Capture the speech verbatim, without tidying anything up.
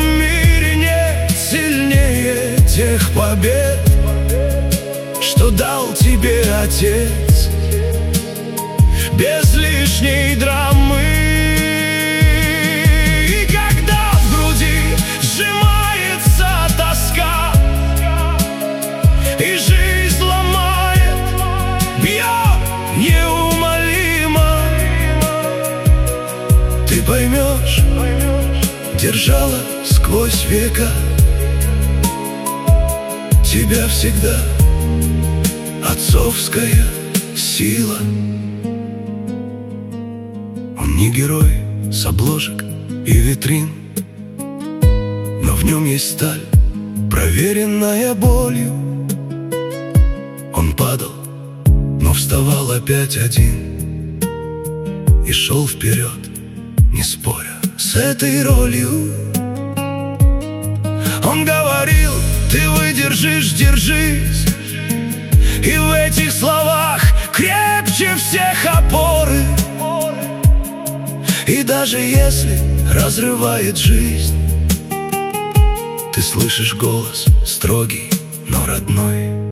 мире нет сильнее тех побед, что дал тебе Отец, без лишней драмы. И когда в груди сжимается тоска, и жизнь ломает, бьет неумолимо, ты поймешь, держала сквозь века тебя всегда отцовская сила. Он не герой с обложек и витрин, но в нем есть сталь, проверенная болью. Он падал, но вставал опять один и шел вперед, не споря с этой ролью. Он говорил: ты выдержишь, держись. И в этих словах крепче всех опоры. И даже если разрывает жизнь, ты слышишь голос строгий, но родной.